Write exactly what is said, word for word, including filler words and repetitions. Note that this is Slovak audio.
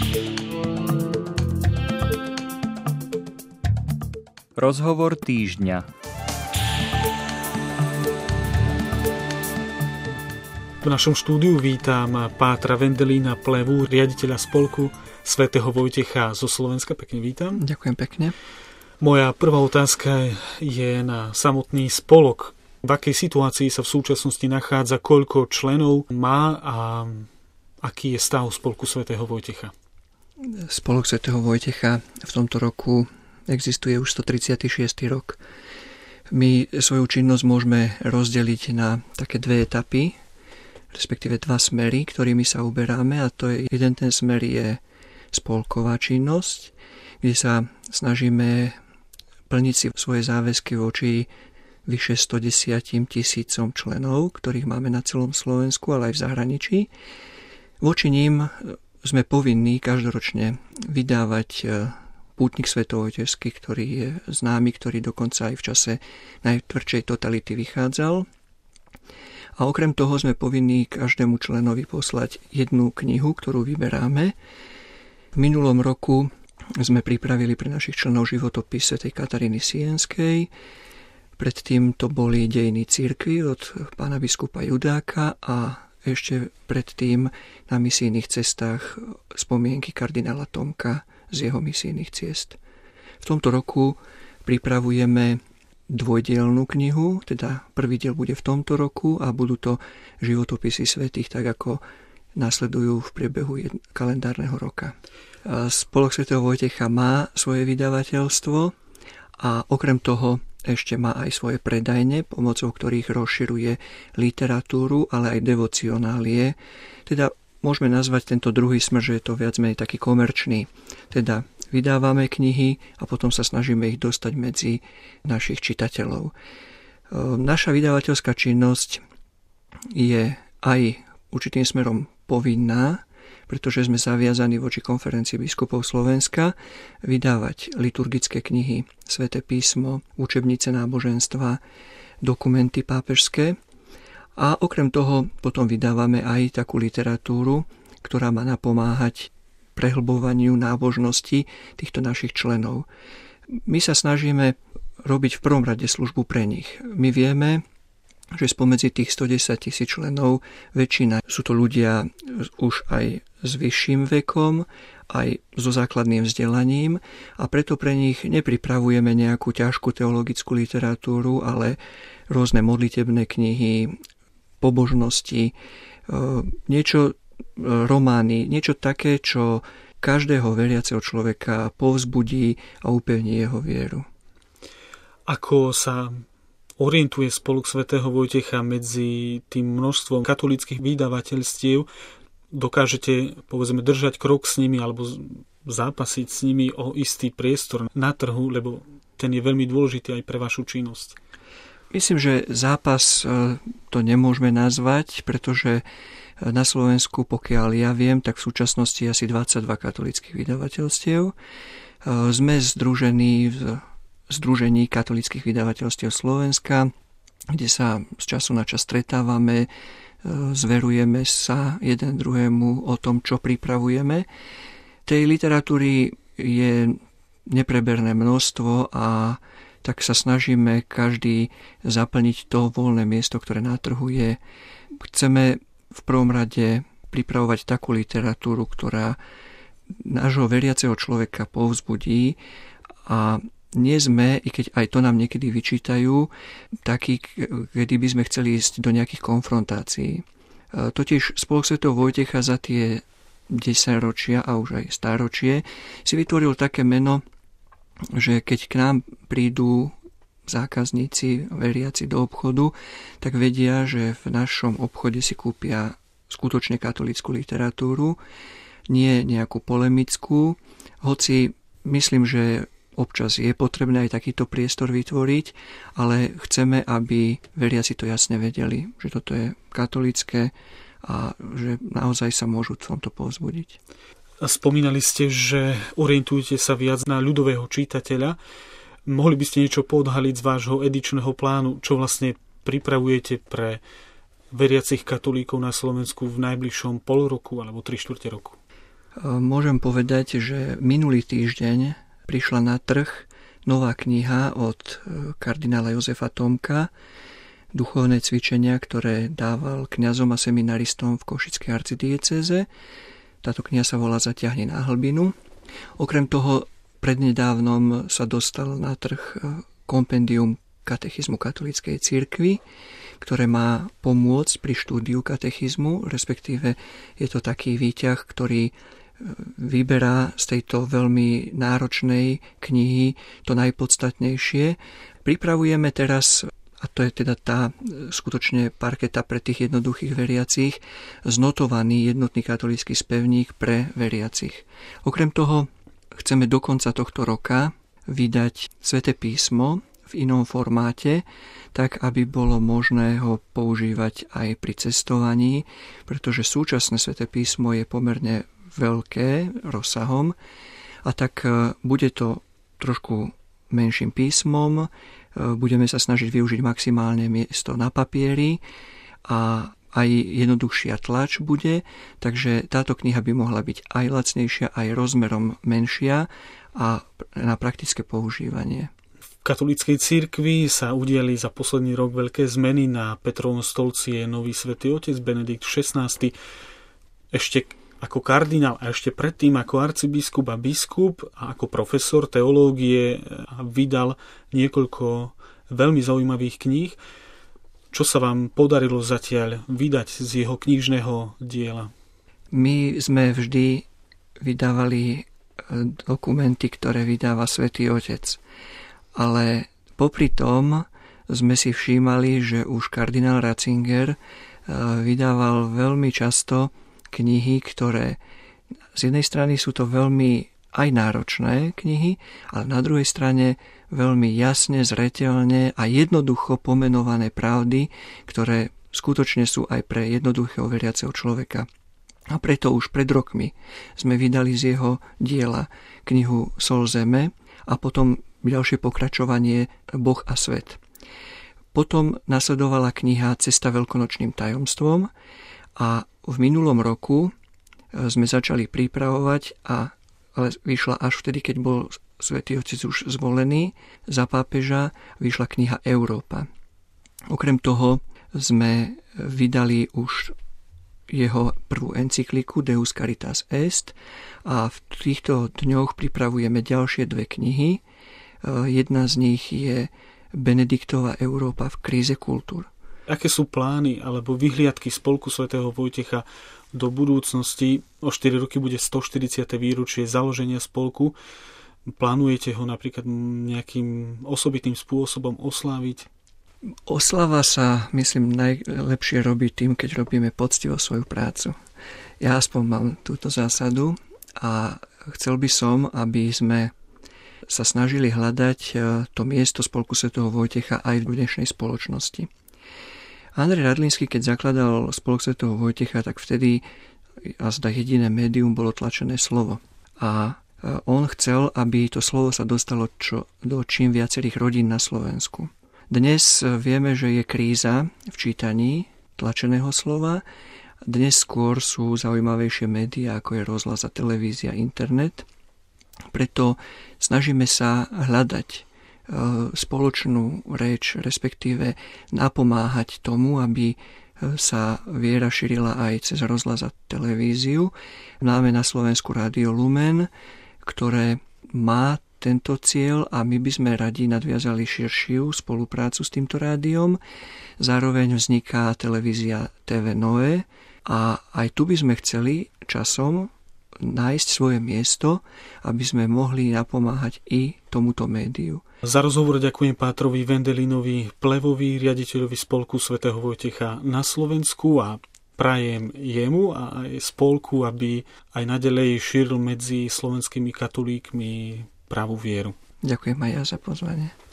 Rozhovor týždňa. V našom štúdiu vítam pátra Wendelína Plevu, riaditeľa spolku svätého Vojtecha zo Slovenska. Pekne vítam. Ďakujem pekne. Moja prvá otázka je na samotný spolok. V akej situácii sa v súčasnosti nachádza, koľko členov má a aký je stav spolku svätého Vojtecha? Spolok svätého Vojtecha v tomto roku existuje už stotridsiaty šiesty rok. My svoju činnosť môžeme rozdeliť na také dve etapy, respektíve dva smery, ktorými sa uberáme, a to je jeden ten smer je spolková činnosť, kde sa snažíme plniť si svoje záväzky voči vyše stodesať tisícom členov, ktorých máme na celom Slovensku, ale aj v zahraničí. Voči ním sme povinní každoročne vydávať pútnik svetovojtežský, ktorý je známy, ktorý dokonca aj v čase najtvrdšej totality vychádzal. A okrem toho sme povinní každému členovi poslať jednu knihu, ktorú vyberáme. V minulom roku sme pripravili pre našich členov životopis svätej Kataríny Sienskej. Predtým to boli Dejiny cirkvi od pána biskupa Judáka a ešte predtým na misijných cestách spomienky kardinála Tomka z jeho misijných ciest. V tomto roku pripravujeme dvojdielnú knihu, teda prvý diel bude v tomto roku a budú to životopisy svätých, tak ako nasledujú v priebehu kalendárneho roka. Spolok svätého Vojtecha má svoje vydavateľstvo a okrem toho ešte má aj svoje predajne, pomocou ktorých rozširuje literatúru, ale aj devocionálie. Teda môžeme nazvať tento druhý smer, že je to viac menej taký komerčný. Teda vydávame knihy a potom sa snažíme ich dostať medzi našich čitateľov. Naša vydavateľská činnosť je aj určitým smerom povinná, pretože sme zaviazaní voči konferencii biskupov Slovenska vydávať liturgické knihy, Sväté písmo, učebnice náboženstva, dokumenty pápežské. A okrem toho potom vydávame aj takú literatúru, ktorá má napomáhať prehlbovaniu nábožnosti týchto našich členov. My sa snažíme robiť v prvom rade službu pre nich. My vieme, že spomedzi tých stodesať tisíc členov väčšina sú to ľudia už aj s vyšším vekom, aj so základným vzdelaním a preto pre nich nepripravujeme nejakú ťažkú teologickú literatúru, ale rôzne modlitebné knihy, pobožnosti, niečo romány, niečo také, čo každého veriaceho človeka povzbudí a upevní jeho vieru. Ako sa orientuje spolok svätého Vojtecha medzi tým množstvom katolíckych vydavateľstiev? Dokážete, povedzme, držať krok s nimi alebo zápasiť s nimi o istý priestor na trhu, lebo ten je veľmi dôležitý aj pre vašu činnosť? Myslím, že zápas to nemôžeme nazvať, pretože na Slovensku, pokiaľ ja viem, tak v súčasnosti je asi dvadsaťdva katolíckych vydavateľstiev. Sme združení v Združení katolíckych vydavateľstiev Slovenska, kde sa z času na čas stretávame, zverujeme sa jeden druhému o tom, čo pripravujeme. Tej literatúry je nepreberné množstvo a tak sa snažíme každý zaplniť to voľné miesto, ktoré na trhu je. Chceme v prvom rade pripravovať takú literatúru, ktorá nášho veriaceho človeka povzbudí a nie sme, i keď aj to nám niekedy vyčítajú, takí, kedy by sme chceli ísť do nejakých konfrontácií. Totiž spolok svätého Vojtecha za tie desaťročia a už aj stáročie si vytvoril také meno, že keď k nám prídu zákazníci, veriaci do obchodu, tak vedia, že v našom obchode si kúpia skutočne katolícku literatúru, nie nejakú polemickú, hoci myslím, že občas je potrebné aj takýto priestor vytvoriť, ale chceme, aby veriaci to jasne vedeli, že toto je katolícke a že naozaj sa môžu v tomto povzbudiť. Spomínali ste, že orientujete sa viac na ľudového čitateľa. Mohli by ste niečo poodhaliť z vášho edičného plánu, čo vlastne pripravujete pre veriacich katolíkov na Slovensku v najbližšom pol roku alebo tri štvrte roku? Môžem povedať, že minulý týždeň prišla na trh nová kniha od kardinála Jozefa Tomka, Duchovné cvičenia, ktoré dával kňazom a seminaristom v košickej arcidiecéze. Táto kniha sa volá Zatiahni na hlbinu. Okrem toho prednedávnom sa dostal na trh kompendium katechizmu katolíckej cirkvi, ktoré má pomôcť pri štúdiu katechizmu, respektíve je to taký výťah, ktorý vyberá z tejto veľmi náročnej knihy to najpodstatnejšie. Pripravujeme teraz, a to je teda tá skutočne parketa pre tých jednoduchých veriacich, znotovaný jednotný katolícky spevník pre veriacich. Okrem toho chceme do konca tohto roka vydať Sväté písmo v inom formáte, tak aby bolo možné ho používať aj pri cestovaní, pretože súčasné Sväté písmo je pomerne veľké rozsahom a tak bude to trošku menším písmom, budeme sa snažiť využiť maximálne miesto na papieri a aj jednoduchšia tlač bude, takže táto kniha by mohla byť aj lacnejšia, aj rozmerom menšia a na praktické používanie. V katolíckej cirkvi sa udiali za posledný rok veľké zmeny. Na Petrovom stolci je nový svätý otec Benedikt šestnásty. Ešte ako kardinál a ešte predtým ako arcibiskup a biskup a ako profesor teológie vydal niekoľko veľmi zaujímavých kníh. Čo sa vám podarilo zatiaľ vydať z jeho knižného diela? My sme vždy vydávali dokumenty, ktoré vydáva Svätý Otec. Ale popri tom sme si všímali, že už kardinál Ratzinger vydával veľmi často knihy, ktoré z jednej strany sú to veľmi aj náročné knihy, ale na druhej strane veľmi jasne, zreteľne a jednoducho pomenované pravdy, ktoré skutočne sú aj pre jednoduchého veriaceho človeka. A preto už pred rokmi sme vydali z jeho diela knihu Sol zeme a potom ďalšie pokračovanie Boh a svet. Potom nasledovala kniha Cesta veľkonočným tajomstvom a v minulom roku sme začali pripravovať, a, ale vyšla až vtedy, keď bol Svätý Otec už zvolený za pápeža, vyšla kniha Európa. Okrem toho sme vydali už jeho prvú encykliku Deus Caritas Est a v týchto dňoch pripravujeme ďalšie dve knihy. Jedna z nich je Benediktova Európa v kríze kultúr. Aké sú plány alebo vyhliadky Spolku svätého Vojtecha do budúcnosti? O štyri roky bude stoštyridsiate výročie založenia spolku. Plánujete ho napríklad nejakým osobitým spôsobom osláviť? Oslava sa, myslím, najlepšie robí tým, keď robíme poctivo svoju prácu. Ja aspoň mám túto zásadu a chcel by som, aby sme sa snažili hľadať to miesto Spolku svätého Vojtecha aj v dnešnej spoločnosti. Andrej Radlínsky, keď zakladal Spolok svätého Vojtecha, tak vtedy a zda jediné médium bolo tlačené slovo. A on chcel, aby to slovo sa dostalo čo, do čím viacerých rodín na Slovensku. Dnes vieme, že je kríza v čítaní tlačeného slova. Dnes skôr sú zaujímavejšie médiá, ako je rozhlas a televízia, internet. Preto snažíme sa hľadať spoločnú reč, respektíve napomáhať tomu, aby sa viera šírila aj cez rozhlas a televíziu. Máme na Slovensku Rádio Lumen, ktoré má tento cieľ a my by sme radi nadviazali širšiu spoluprácu s týmto rádiom. Zároveň vzniká televízia té vé Nové a aj tu by sme chceli časom nájsť svoje miesto, aby sme mohli napomáhať i tomuto médiu. Za rozhovor ďakujem pátrovi Wendelinovi Plevovi, riaditeľovi Spolku svätého Vojtecha na Slovensku, a prajem jemu a aj spolku, aby aj naďalej šíril medzi slovenskými katolíkmi pravú vieru. Ďakujem aj ja za pozvanie.